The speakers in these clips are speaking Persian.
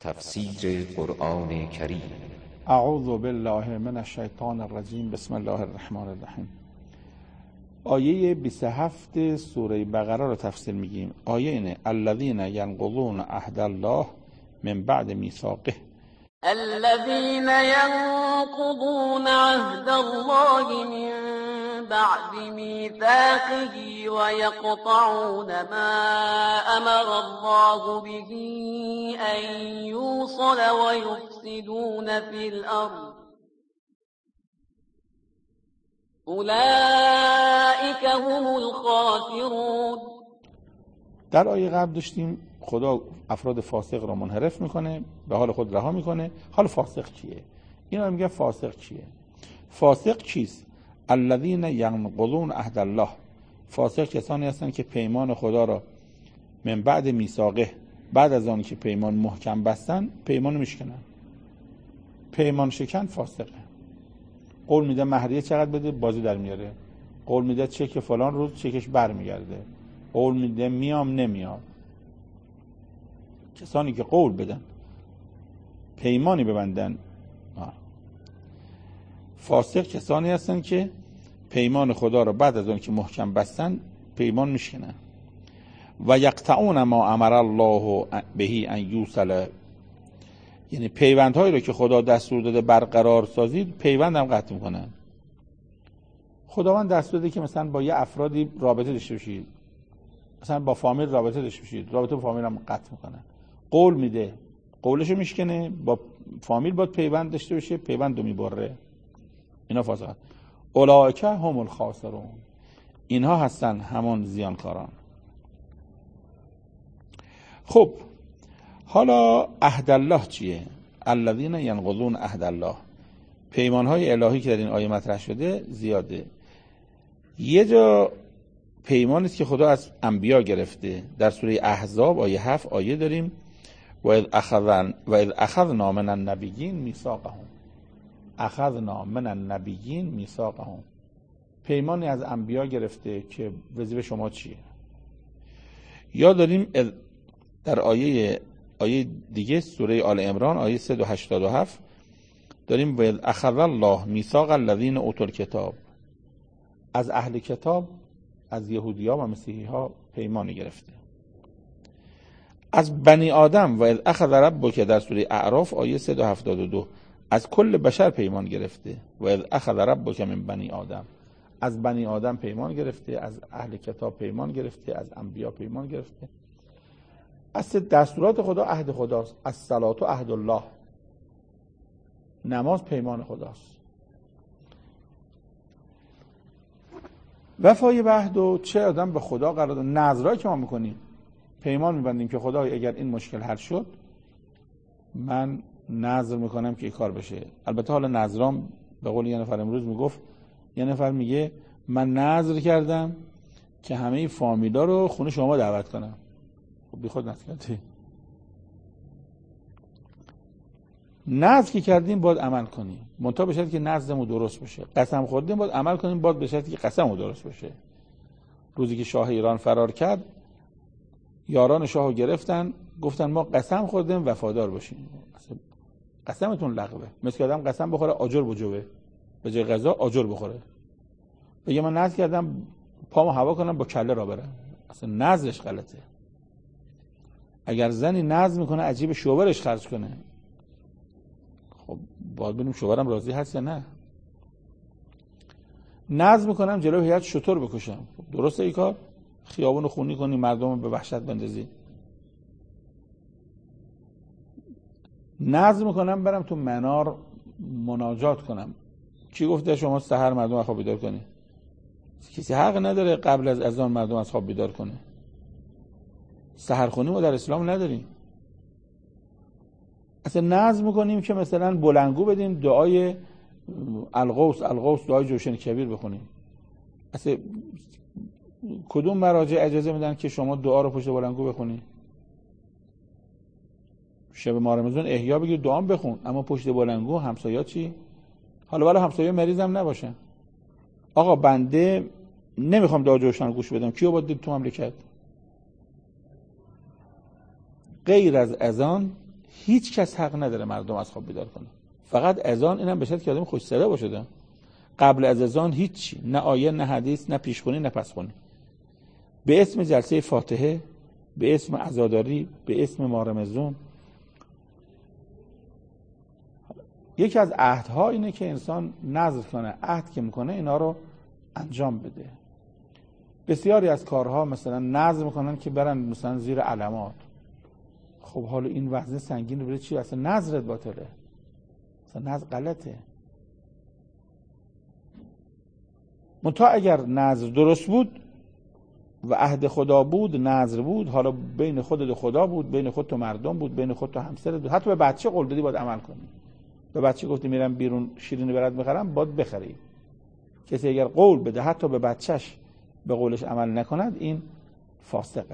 تفسیر قرآن کریم. اعوذ بالله من الشیطان الرجیم. بسم الله الرحمن الرحیم. آیه 27 سوره بقره رو تفسیر میگیم. آیه اینه: الذین ینقضون عهد الله من بعد میثاقه. الذين ينقضون عهد الله من بعد ميثاقه ويقطعون ما أمر الله به أن يوصل ويفسدون في الأرض أولئك هم الخاسرون. در آیه قبل داشتیم خدا افراد فاسق را منحرف میکنه، به حال خود رها میکنه. حال فاسق کیه؟ اینا میگه فاسق کیه؟ فاسق چیست؟ الذین ینقضون عهد الله. فاسق کسانی هستند که پیمان خدا را من بعد میثاقه، بعد از آن که پیمان محکم بستن پیمان میشکنن. پیمان شکن فاسقه. قول میده مهریه چقدر بده، بازی در میاره. قول میده چک فلان روز، چکش برمیگرده. قول میده میام نمیاد. کسانی که قول بدن، پیمانی ببندن، فاسق کسانی هستن که پیمان خدا را بعد از اون که محکم بستن پیمان میشکنن. و یقطعون ما امر الله به ان یوصل، یعنی پیوندهایی رو که خدا دستور داده برقرار سازید پیوند هم قطع میکنن. خداوند دستور داده که مثلا با یه افرادی رابطه داشته باشید، مثلا با فامیل رابطه داشته باشید، رابطه با فامیل هم قطع میکنن. قول میده، قولشو میشکنه، با فامیل باید پیوند داشته باشه، پیوند رو میبره. اینا فاسقن. اولئک هم الخاسرون. اینها هستن همون زیانکاران. خب حالا عهد الله چیه؟ الذین ینقضون عهد الله. پیمانهای الهی که در این آیه مطرح شده زیاده. یه جا پیمانی است که خدا از انبیا گرفته. در سوره احزاب آیه 7 آیه داریم: و اذ اخذنا من النبیین میثاقهم. اخذنا من النبیین میثاقهم. پیمانی از انبیا گرفته که وظیفه شما چیه. یا داریم در آیه دیگه سوره آل عمران آیه 387 داریم: و اذ اخذ الله میثاق الذین اوتوا الکتاب. از اهل کتاب، از یهودی‌ها و مسیحی‌ها پیمانی گرفته. از بنی آدم و اذ اخذ ربک در سوره اعراف آیه 372 از کل بشر پیمان گرفته. و اذ اخذ ربک من بنی آدم. از بنی آدم پیمان گرفته، از اهل کتاب پیمان گرفته، از انبیا پیمان گرفته. اصل دستورات خدا عهد خداست. الصلاة عهد الله. نماز پیمان خداست. وفای به عهد و چه آدم به خدا قرار داد. نذرایی که ما میکنیم پیمان میبندیم که خدا اگر این مشکل حل شد من نذر میکنم که این کار بشه. البته حالا نذرام به قول یه نفر امروز میگفت، یه نفر میگه من نذر کردم که همه فامیلا رو خونه شما دعوت کنم. خب بی خود نذر کردی. نذر که کردیم باید عمل کنیم، منتها به شرطی که نذرمون درست بشه. قسم خوردیم باید عمل کنیم، باید به شرطی که قسممون درست بشه. روزی که شاه ایران فرار کرد یاران شاهو گرفتن، گفتن ما قسم خوردیم وفادار باشیم. قسمتون لغوه. مثل که آدم قسم بخوره آجر بجوه، به جای غذا آجر بخوره. بگه من نذر کردم پامو هوا کنم با کله را برم. اصلا نذرش غلطه. اگر زنی نذر میکنه عجیب شوهرش خرج کنه، خب باید ببینیم شوهرم راضی هست یا نه. نذر میکنم جلوی هیئت شتر بکشم، خب درسته این کار؟ خیابون خونی کنی، مردم رو به وحشت بندازی. نذر میکنم برم تو منار مناجات کنم. کی گفته شما سحر مردم از خواب بیدار کنی؟ کسی حق نداره قبل از اذان مردم از خواب بیدار کنه. سحرخونی ما در اسلام نداریم. اصلا نذر میکنیم که مثلا بلندگو بدیم، دعای الغوث دعای جوشن کبیر بخونیم. اصلا کدوم مراجع اجازه میدن که شما دعا رو پشت بلندگو بخونی؟ شب ماه رمضان احیا بگیر دعا بخون، اما پشت بلندگو همسایا چی؟ حالا ولی همسایا مریضم نباشن. آقا بنده نمیخوام دعا جوشن گوش بدم، کیو باید دید تو مملکت؟ غیر از اذان هیچ کس حق نداره مردم از خواب بیدار کنه. فقط اذان، اینم به شرطی که آدم خوش صدا باشه. قبل از اذان هیچ، نه آیه نه حدیث نه پیشخونی نه پسخونی. به اسم جلسه فاتحه، به اسم عزاداری، به اسم ماه رمضان. یکی از عهدها اینه که انسان نذر کنه، عهد که میکنه اینا رو انجام بده. بسیاری از کارها مثلا نذر میکنن که برن مثلا زیر علامات. خب حالا این وزن سنگین رو بره چی؟ اصلا نذرت باطله، اصلا نذر غلطه. منتها اگر نذر درست بود و عهد خدا بود، نذر بود، حالا بین خودت و خدا بود، بین خودت و مردم بود، بین خودت و همسرت بود، حتی به بچه قول دادی باید عمل کنی. به بچه گفتی میرم بیرون شیرینی برات میخرم، باید بخری. کسی اگر قول بده حتی به بچهش به قولش عمل نکند، این فاسقه.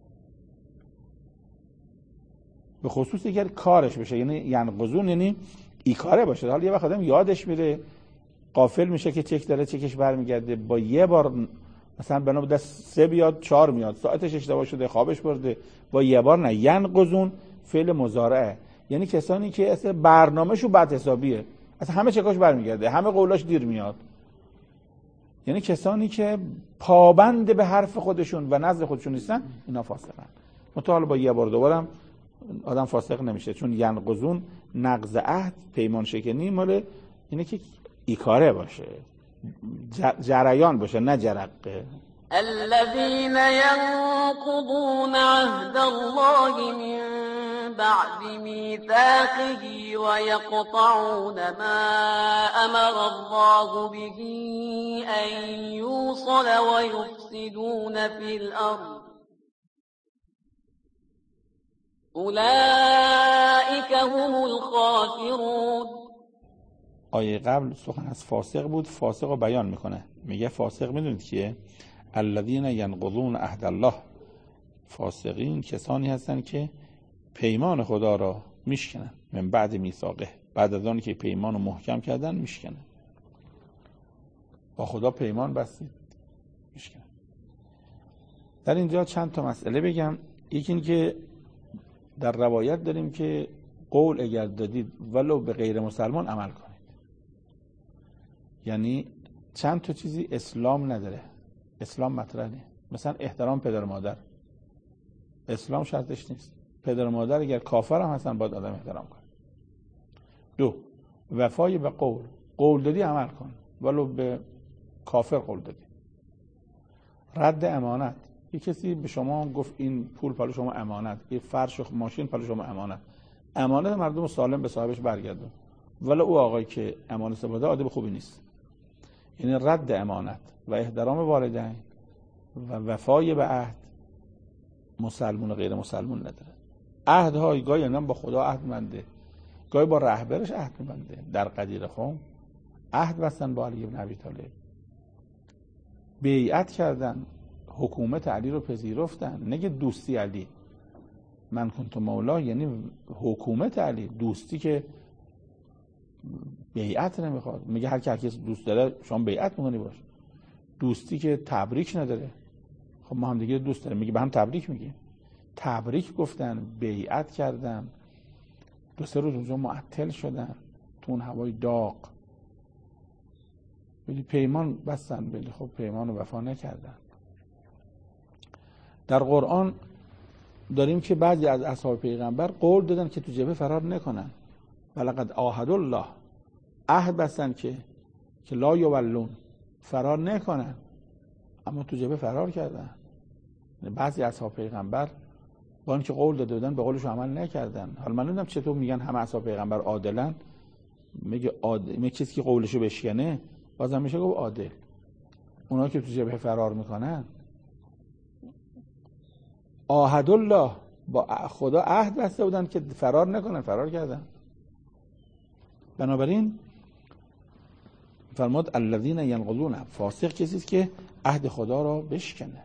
به خصوص اگر کارش بشه، یعنی ینقضون، یعنی ای کاره باشه. حالا یه وقت آدم یادش میره، غافل میشه که چک داره، چکش برمیگرده، با یه بار مثلا بنا بوده 3 بیاد 4 میاد، ساعتش اشتباه شده، خوابش برده، با یه بار نه. ینقضون فعل مضارعه، یعنی کسانی که اصلا برنامه‌شو بد حسابیه، اصلا همه چکاش برمیگرده، همه قولاش دیر میاد. یعنی کسانی که پابند به حرف خودشون و نظر خودشون نیستن، اینا فاسقن. متأهل با یه بار دوبارم آدم فاسق نمیشه، چون ینقضون نقض عهد، پیمان شکنی، مال اینه که ایکاره باشه، جریان باشه، نه جرقه. الذين ينقضون عهد الله من بعد ميثاقه ويقطعون ما أمر الله به أن يوصل ويفسدون في الأرض أولئك هم الخاسرون. آیه قبل سخن از فاسق بود، فاسق رو بیان میکنه، میگه فاسق میدونید کیه؟ الذین ینقضون عهد الله. فاسقین کسانی هستن که پیمان خدا را میشکنن، من بعد میثاقه، بعد از آنی که پیمان رو محکم کردن میشکنن. با خدا پیمان بستید میشکنن. در اینجا چند تا مسئله بگم. یکی این که در روایت داریم که قول اگر دادید ولو به غیر مسلمان عمل کنید. یعنی چند تا چیزی اسلام نداره، اسلام مطرح نیست. مثلا احترام پدر و مادر، اسلام شرطش نیست. پدر و مادر اگر کافر هم هستن باید آدم احترام کنه. 2 وفای به قول، قول دادی عمل کن ولو به کافر قول دادی. رد امانت، یک کسی به شما گفت این پول پلو شما امانت، این فرش و ماشین پلو شما امانت، امانت مردم سالم به صاحبش برگردون، ولی او آقایی که امانت سپرده آدم خوبی نیست. یعنی رد امانت و احترام والدین و وفای به عهد مسلمون و غیر مسلمون نداره. عهدهای گاهی هم با خدا عهد بنده، گاهی با رهبرش عهد بنده. در قدیر قوم عهد بستن با علی بن ابی طالب، بیعت کردن، حکومت علی رو پذیرفتن. نگه دوستی علی، من کنت مولا، یعنی حکومت علی. دوستی که بیعت نمیخواد، میگه هر کی دوست داره شما بیعت میکنی باش. دوستی که تبریک نداره، خب ما هم دیگه دوست داریم، میگه به هم تبریک میگیم. تبریک گفتن، بیعت کردن، 2-3 روز اونجا معطل شدن تو اون هوای داغ، ولی پیمان بستن، ولی خب پیمان رو وفا نکردن. در قرآن داریم که بعضی از اصحاب پیغمبر قول دادن که تو جبهه فرار نکنن. ولقد عاهدوا الله، عهد بستن که لا یولون، فرار نکنن، اما تو جبهه فرار کردن. بعضی اصحاب پیغمبر با اینکه قول داده بودن به قولش عمل نکردن. حالا من نمیدونم چطور میگن همه اصحاب پیغمبر عادلن. میگه کسی که قولشو بشکنه بازم میشه گفت عادل. اونها که تو جبهه فرار میکنن، عاهد الله، با خدا عهد بسته بودن که فرار نکنن، فرار کردن. بنابراین فرمود الذین ینقضون، فاسق کسی است که عهد خدا را بشکنه.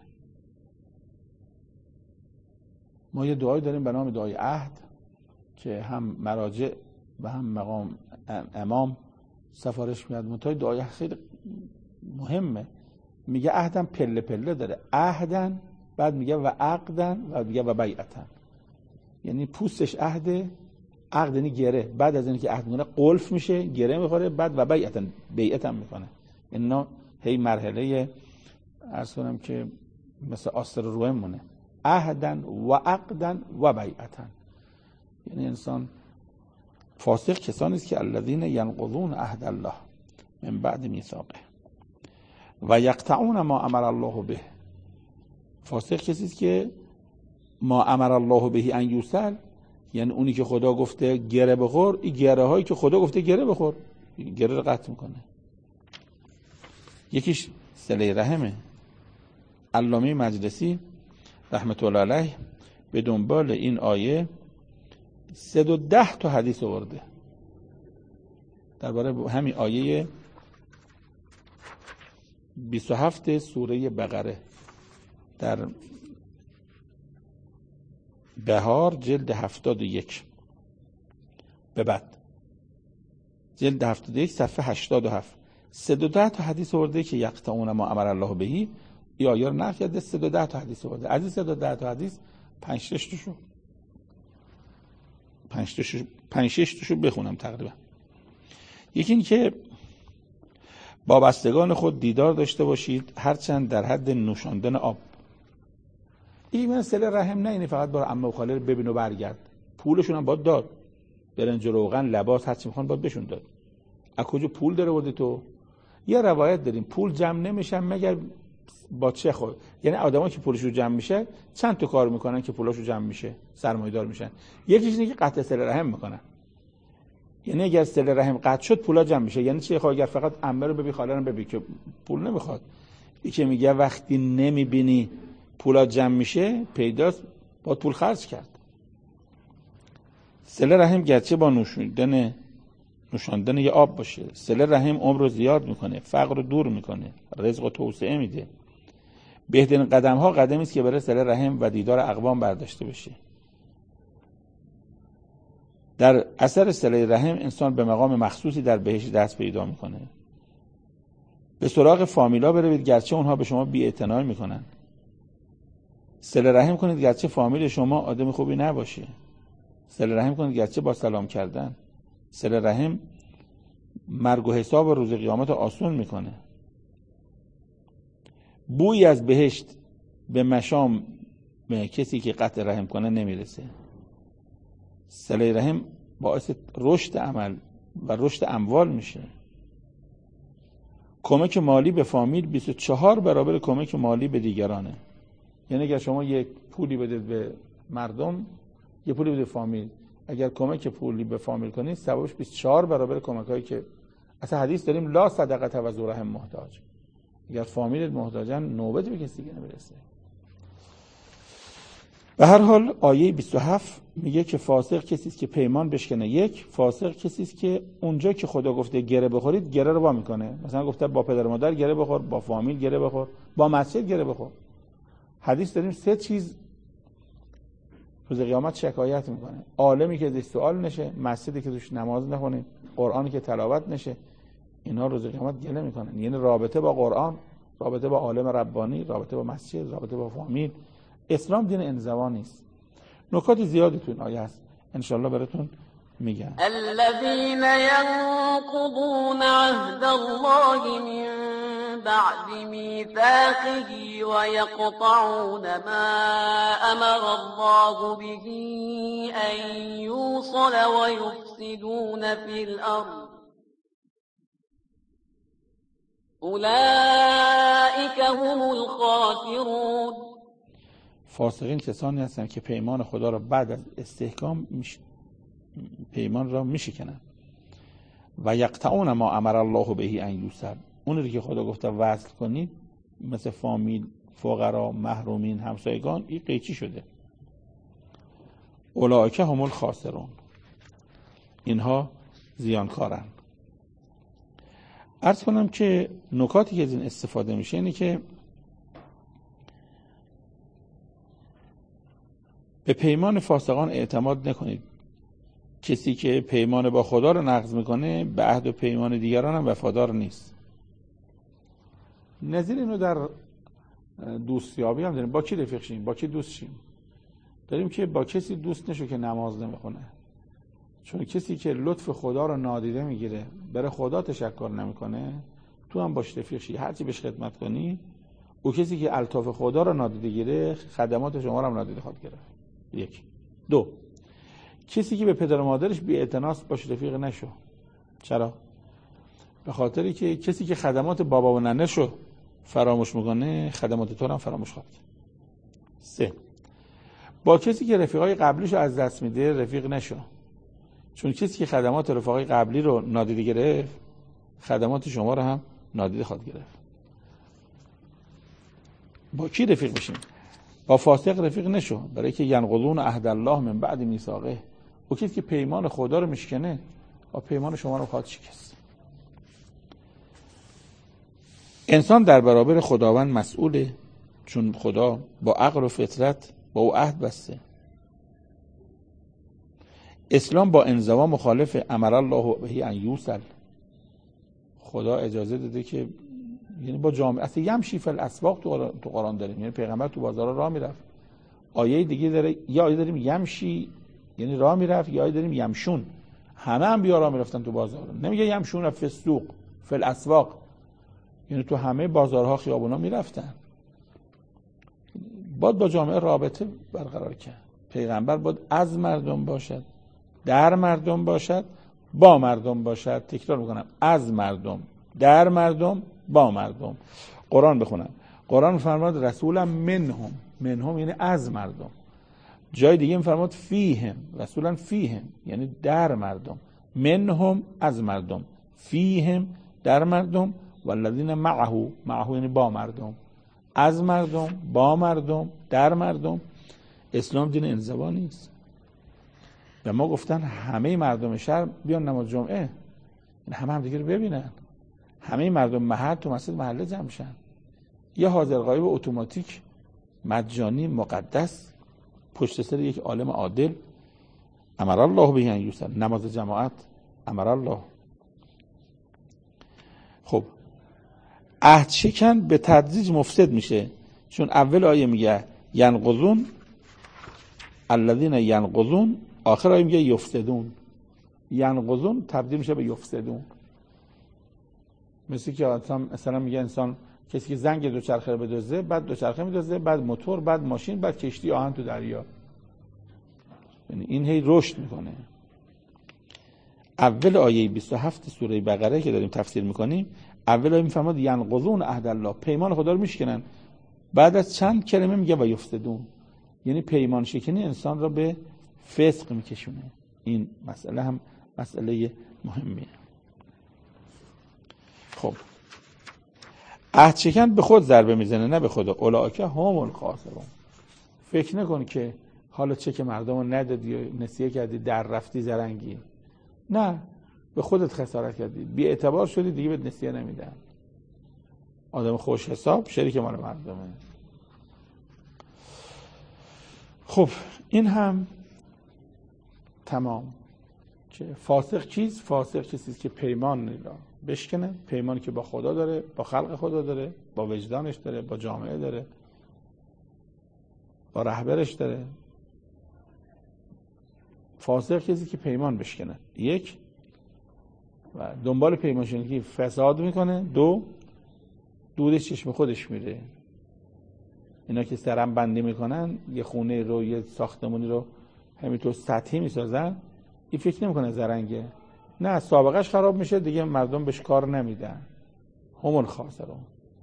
ما یه دعایی داریم به نام دعای عهد که هم مراجع و هم مقام امام سفارش میاد. منتهای دعای خیلی مهمه، میگه عهدم پله پله داره. عهدن، بعد میگه و عقدن، و میگه و بیعتن. یعنی پوستش عهده، عقد یعنی گره، بعد از اینکه عهد میکنه قلف میشه، گره میخوره، بعد و بیعت هم میکنه. اینا هی مرحله عرض کنم که مثل آستر روه مونه، عهدن و عقدن و بیعتن. یعنی انسان فاسق کسانی است که الذین ینقضون عهد الله من بعد میثاقه و یقطعون ما امر الله به. فاسق کسی است که ما امر الله به ان یوصل، یعنی اونی که خدا گفته گره بخور، این گره هایی که خدا گفته گره بخور، گره رو قطع میکنه. یکیش صله رحمه. علامه مجلسی رحمت الله علیه به دنبال این آیه 310 تا حدیث آورده درباره همین آیه 27 سوره بقره در بهار جلد 71 به بعد جلد 71 صفحه 87 310 تا حدیث آورده که یقطعون ما امر الله بهی. این آیه رو نقل کرده، 310 تا حدیث آورده. از این 310 تا حدیث 5-6 تاشو بخونم تقریبا. یکی این که با بستگان خود دیدار داشته باشید هرچند در حد نوشاندن آب. این مسئله رحم نه، اینه فقط برای عمه و خاله ببین و برگرد. پولشون هم باید داد، برنج و روغن، لباس، هر چی میخوان باید بهشون داد. از کجا پول داره ورده تو؟ یه روایت داریم پول جمع نمیشن مگر با چه خود، یعنی آدمایی که پولشون جمع میشه چند تا کار میکنن که پولاشون جمع میشه، سرمایه‌دار میشن. یکیش اینه که قطع صله رحم میکنن، یعنی اگر صله رحم قطع شد پولا جمع میشه. یعنی چی؟ خب اگر فقط عمه رو ببی خاله رو ببی که پول نمیخواد، این که میگه وقتی نمیبینی پولا جمع میشه پیداست با پول خرج کرد. صله رحم گرچه با نوشاندن یه آب باشه، صله رحم عمر رو زیاد میکنه، فقر رو دور میکنه، رزق رو توسعه میده. بهترین قدم ها قدمی است که برای صله رحم و دیدار اقوام برداشته بشه. در اثر صله رحم انسان به مقام مخصوصی در بهشت دست پیدا میکنه. به سراغ فامیلا بروید گرچه اونها به شما بی‌اعتنایی میکنن. صله رحم کنید گرچه فامیل شما آدم خوبی نباشه. صله رحم کنید گرچه با سلام کردن. صله رحم مرگ و حساب و روز قیامت آسون میکنه. بویی از بهشت به مشام کسی که قطع رحم کنه نمیرسه. صله رحم باعث رشد عمل و رشد اموال میشه. کمک مالی به فامیل 24 برابر کمک مالی به دیگرانه. یعنی اگر شما یک پولی بدید به مردم، یک پولی بدید به فامیل، اگر کمک پولی به فامیل کنید ثوابش 24 برابر کمکایی که اصلا حدیث داریم لا صدقه و ذو رحم محتاج. اگر فامیل محتاجن نوبت به کسی دیگه نمیرسه. به هر حال آیه 27 میگه که فاسق کسی است که پیمان بشکنه. یک، فاسق کسی است که اونجا که خدا گفته گره بخورید گره رو وا میکنه. مثلا گفته با پدر و مادر گره بخور، با فامیل گره بخور، با مسجد گره بخور. حدیث داریم 3 چیز روز قیامت شکایت میکنه. عالمی که ازش سوال نشه، مسجدی که توش نماز نخونه، قرآنی که تلاوت نشه، اینا روز قیامت گله میکنن. یعنی رابطه با قرآن، رابطه با عالم ربانی، رابطه با مسجد، رابطه با فامیل. اسلام دین انزوا نیست. نکات زیادی تو این آیه هست، انشالله براتون میگم. الذين ينقضون عهد الله من بعد ميثاقه ويقطعون ما أمر الله به أن يوصل ويفسدون في الأرض أولئك هم الخاسرون. فاسقین کسانی هستند که پیمان خدا را بعد از استحکام پیمان را میشکنند. و یقطعون ما امر الله به ان یوصل، اون رو که خدا گفته وصل کنید، مثل فامیل، فقرا، محرومین، همسایگان، این قیچی شده. اولئک هم الخاسرون، اینها زیانکارند. عرض کنم که نکاتی که از این استفاده میشه اینه که به پیمان فاسقان اعتماد نکنید. کسی که پیمان با خدا رو نقض میکنه به عهد و پیمان دیگران هم وفادار نیست. نظیر اینو در دوستیابی هم داریم. با کی رفیق شیم؟ با کی دوست شیم؟ داریم که با کسی دوست نشو که نماز نمیخونه، چون کسی که لطف خدا رو نادیده میگیره، بره خدا تشکر نمیکنه، تو هم باش رفیق شی، هرچی بهش خدمت کنی، او کسی که الطاف خدا رو نادیده گیره، خدمات شما رو هم نادیده خواهد گرفت. یک. دو، کسی که به پدر و مادرش بی‌اعتناست باش رفیق نشو. چرا؟ به خاطری که کسی که خدمات بابا و ننه‌شو فراموش میکنه، خدمات تو رو هم فراموش خواهد کرد. سه، با کسی که رفیقای قبلیشو از دست میده رفیق نشو. چون کسی که خدمات رفیقای قبلی رو نادیده گرفت، خدمات شما رو هم نادیده خواهد گرفت. با کی رفیق بشیم؟ با فاسق رفیق نشو، برای که ینقضون عهد الله من بعد میثاقه. او کسی که پیمان خدا رو میشکنه، با پیمان شما رو خواهد شکست. انسان در برابر خداوند مسئوله، چون خدا با عقل و فطرت با او عهد بسته. اسلام با انزوا مخالف امر الله به ان یوصل. خدا اجازه داده که یعنی با جامعه اصلا یمشی فی الاسواق تو قرآن داریم، یعنی پیغمبر تو بازارها راه میرفت. آیه دیگه داره، یا آیه داریم یمشی یعنی راه میرفت، یا آیه داریم یمشون، همه انبیا راه میرفتن تو بازار. نمیگه یمشون فی السوق فی الاسواق، یعنی تو همه بازارها خیابونا میرفتن. باید با جامعه رابطه برقرار کرد. پیغمبر باید از مردم باشد، در مردم باشد، با مردم باشد. تکرار میکنم، از مردم، در مردم، با مردم. قرآن بخونم، قرآن میفرماد رسولا منهم، منهم یعنی از مردم. جای دیگه میفرماد فیهم، رسولا فیهم یعنی در مردم. منهم از مردم، فیهم در مردم، والذین معه، معه یعنی با مردم. از مردم، با مردم، در مردم. اسلام دین انزوا نیست. به ما گفتن همه مردم شهر بیان نماز جمعه، همه هم دیگه رو ببینن. همه مردم محل تو مسجد محله جمع شن. یه حاضر غایب اتوماتیک مجانی مقدس پشت سر یک عالم عادل، امر الله به ان یوصل، نماز جماعت امر الله. خب عهد شکن به تدریج مفسد میشه، چون اول آیه میگه ینقضون الذین ینقضون، آخر آیه میگه یفسدون. ینقضون تبدیل میشه به یفسدون. مثل که مثلا میگه انسان، کسی که زنگ دوچرخه رو بدزده، بعد دوچرخه میدزده، بعد موتور، بعد ماشین، بعد کشتی آهن تو دریا. یعنی این هی رشد میکنه. اول آیه 27 سوره بقره که داریم تفسیر میکنیم، اول آیه میفرماد ینقضون عهد الله، پیمان خدا رو میشکنن. بعد از چند کلمه میگه و یفسدون، یعنی پیمان شکنی انسان رو به فسق میکشونه. این مسئله هم مسئله مهمیه. خب عهد شکن به خود ضربه میزنه نه به خدا. اولئک هم الخاسرون. فکر نکن که حالا چک مردم رو ندادی یا نسیه کردی در رفتی زرنگی، نه، به خودت خسارت کردی، بی اعتبار شدی، دیگه بهت نسیه نمیدن. آدم خوش حساب شریک مال مردمه. خب این هم تمام. که فاسق چیز؟ فاسق کسیست که پیمان را بشکنه، پیمانی که با خدا داره، با خلق خدا داره، با وجدانش داره، با جامعه داره، با رهبرش داره. فاسق کسی که پیمان بشکنه، یک، و دنبال پیمان شکنی فساد میکنه، دو، دودش چشم خودش میره. اینا که سرم بندی میکنن، یه خونه رو، یه ساختمونی رو همینطور سطحی میسازن، این فکر نمیکنه زرنگه، نه، سابقش خراب میشه دیگه، مردم بهش کار نمیدن. هم الخاسرون.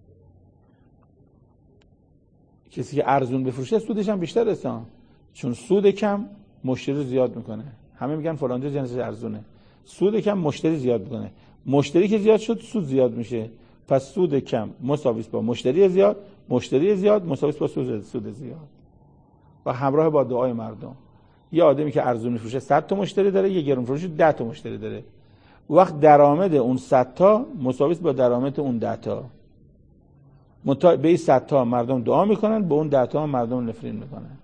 کسی که ارزون بفروشه سودش هم بیشتر رسان، چون سود کم مشتری زیاد میکنه. همه میگن فلان جنسش ارزونه، سود کم مشتری زیاد میکنه. مشتری که زیاد شد سود زیاد میشه، پس سود کم مساوی با مشتری زیاد، مشتری زیاد مساوی با سود زیاد، و همراه با دعای مردم. یه آدمی که ارزون میفروشه 100 تا مشتری داره، یه گرون فروش 10 تا مشتری داره، وقت درآمد اون 100 تا مساوی با درآمد اون 10 تا. به این 100 تا مردم دعا میکنن، به اون 10 تا مردم نفرین میکنن.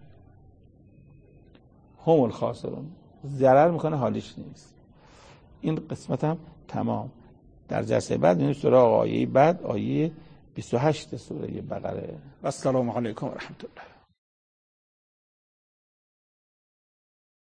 هم الخاسرون. ضرر میکنه، حالیش نیست. این قسمت هم تمام. در جلسه بعد این سراغ آیه بعد، آیه 28 سوره بقره. و السلام علیکم و رحمت الله.